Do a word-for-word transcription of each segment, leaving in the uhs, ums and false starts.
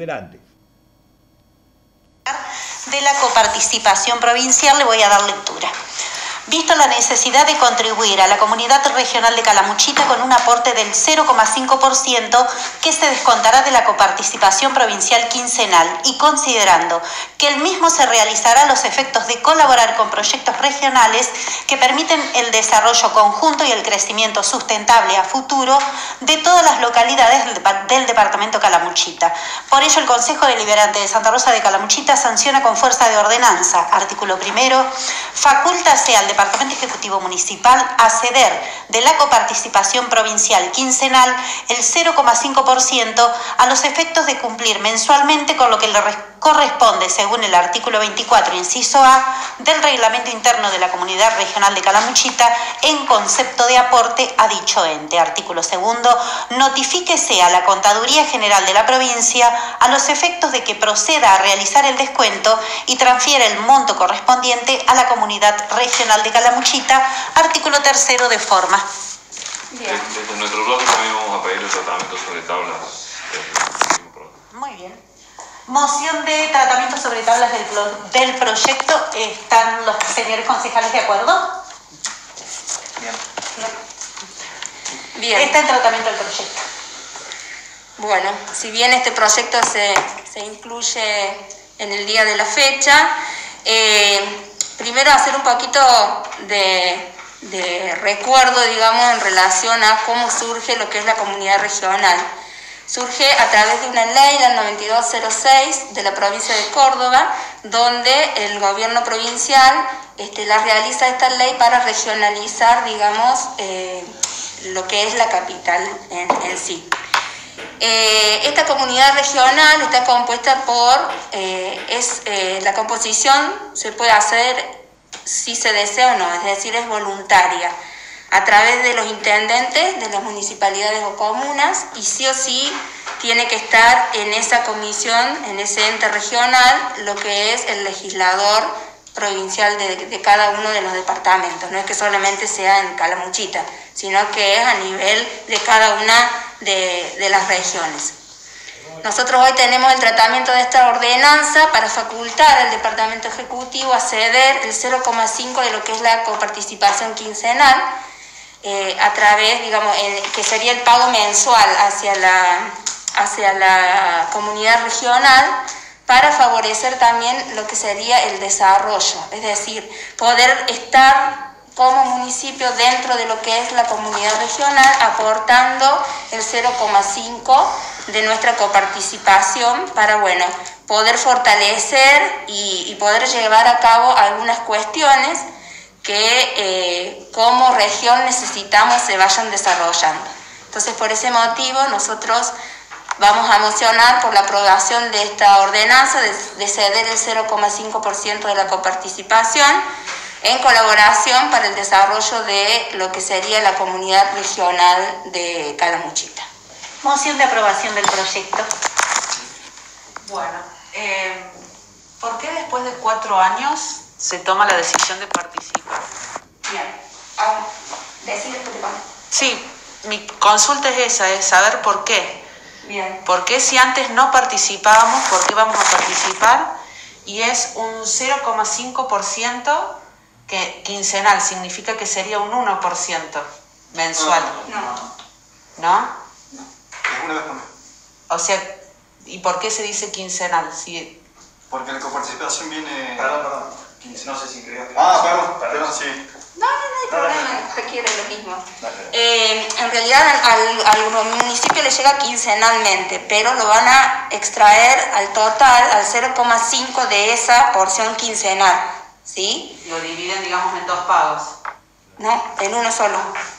deliberante. De la coparticipación provincial le voy a dar lectura. Visto la necesidad de contribuir a la comunidad regional de Calamuchita con un aporte del cero coma cinco por ciento que se descontará de la coparticipación provincial quincenal y considerando que el mismo se realizará a los efectos de colaborar con proyectos regionales que permiten el desarrollo conjunto y el crecimiento sustentable a futuro de todas las localidades del, del departamento Calamuchita. Por ello, el Consejo Deliberante de Santa Rosa de Calamuchita sanciona con fuerza de ordenanza, artículo primero, facúltase al Departamento Ejecutivo Municipal a ceder de la coparticipación provincial quincenal el cero coma cinco por ciento a los efectos de cumplir mensualmente con lo que le corresponde según el artículo veinticuatro, inciso A, del Reglamento Interno de la Comunidad Regional de Calamuchita en concepto de aporte a dicho ente. Artículo segundo, notifíquese a la Contaduría General de la provincia a los efectos de que proceda a realizar el descuento y transfiera el monto correspondiente a la Comunidad Regional de Calamuchita. Artículo tercero de forma. Bien. Desde nuestro bloque también vamos a pedir el tratamiento sobre tablas. Muy bien. Moción de tratamiento sobre tablas del, del proyecto. ¿Están los señores concejales de acuerdo? Bien. Bien. Está en tratamiento del proyecto. Bueno, si bien este proyecto se, se incluye en el día de la fecha, eh, primero hacer un poquito de, de recuerdo, digamos, en relación a cómo surge lo que es la comunidad regional. Surge a través de una ley, la noventa y dos cero seis, de la provincia de Córdoba, donde el gobierno provincial este, la realiza esta ley para regionalizar, digamos, eh, lo que es la capital en, en sí. Eh, esta comunidad regional está compuesta por, eh, es, eh, la composición se puede hacer si se desea o no, es decir, es voluntaria, a través de los intendentes de las municipalidades o comunas, y sí o sí tiene que estar en esa comisión, en ese ente regional, lo que es el legislador provincial de, de cada uno de los departamentos. No es que solamente sea en Calamuchita, sino que es a nivel de cada una de, de las regiones. Nosotros hoy tenemos el tratamiento de esta ordenanza para facultar al Departamento Ejecutivo a ceder el cero coma cinco de lo que es la coparticipación quincenal, eh, a través, digamos, eh, que sería el pago mensual hacia la, hacia la comunidad regional, para favorecer también lo que sería el desarrollo, es decir, poder estar como municipio dentro de lo que es la comunidad regional, aportando el cero coma cinco de nuestra coparticipación para, bueno, poder fortalecer y, y poder llevar a cabo algunas cuestiones que eh, como región necesitamos se vayan desarrollando. Entonces, por ese motivo, nosotros vamos a mocionar por la aprobación de esta ordenanza de, de ceder el cero coma cinco por ciento de la coparticipación en colaboración para el desarrollo de lo que sería la comunidad regional de Calamuchita. Moción de aprobación del proyecto. Bueno, eh, ¿por qué después de cuatro años se toma la decisión de participar? Bien, ah, decir después de cuándo. Sí, mi consulta es esa, es saber por qué. Bien. ¿Por qué si antes no participábamos, por qué vamos a participar? Y es un cero coma cinco por ciento que quincenal, significa que sería un uno por ciento mensual. No. ¿No? Es una vez por mes. O sea, ¿y por qué se dice quincenal? Si... Porque la coparticipación viene... Perdón, perdón. No sé si querías... Ah, perdón, perdón, sí. No, no, no hay problema, requiere lo mismo. Eh, en realidad al, al municipio le llega quincenalmente, pero lo van a extraer al total, al cero coma cinco de esa porción quincenal, ¿sí? Lo dividen, digamos, en dos pagos. No, en uno solo.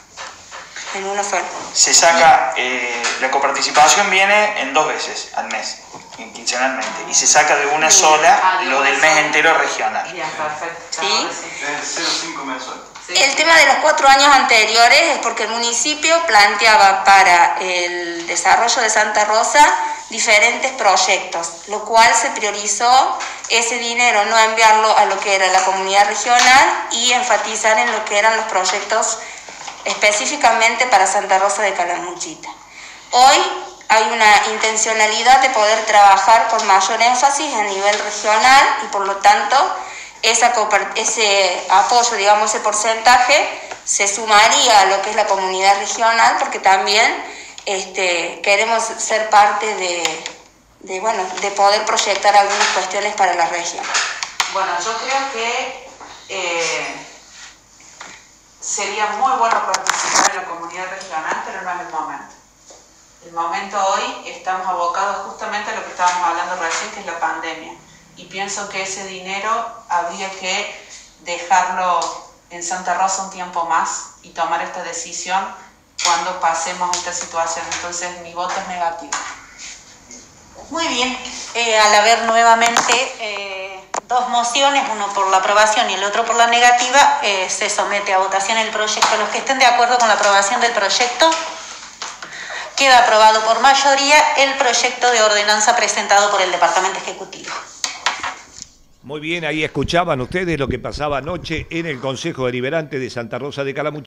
En uno solo. Se saca, eh, la coparticipación viene en dos veces al mes, quincenalmente, y se saca de una sola Ah, de lo una del mes sola. entero regional. Bien, perfecto. ¿Sí? Ahora sí. Es cero coma cinco mensual. Sí. El tema de los cuatro años anteriores es porque el municipio planteaba para el desarrollo de Santa Rosa diferentes proyectos, lo cual se priorizó ese dinero, no enviarlo a lo que era la comunidad regional y enfatizar en lo que eran los proyectos específicamente para Santa Rosa de Calamuchita. Hoy hay una intencionalidad de poder trabajar con mayor énfasis a nivel regional y por lo tanto esa, ese apoyo, digamos, ese porcentaje se sumaría a lo que es la comunidad regional, porque también este, queremos ser parte de, de, bueno, de poder proyectar algunas cuestiones para la región. Bueno, yo creo que eh, sería muy bueno participar en la comunidad regional, pero no es el momento. El momento hoy estamos abocados justamente a lo que estábamos hablando recién, que es la pandemia. Y pienso que ese dinero habría que dejarlo en Santa Rosa un tiempo más y tomar esta decisión cuando pasemos esta situación. Entonces mi voto es negativo. Muy bien, eh, al haber nuevamente eh, dos mociones, uno por la aprobación y el otro por la negativa, eh, se somete a votación el proyecto. Los que estén de acuerdo con la aprobación del proyecto, queda aprobado por mayoría el proyecto de ordenanza presentado por el Departamento Ejecutivo. Muy bien, ahí escuchaban ustedes lo que pasaba anoche en el Consejo Deliberante de Santa Rosa de Calamuchita.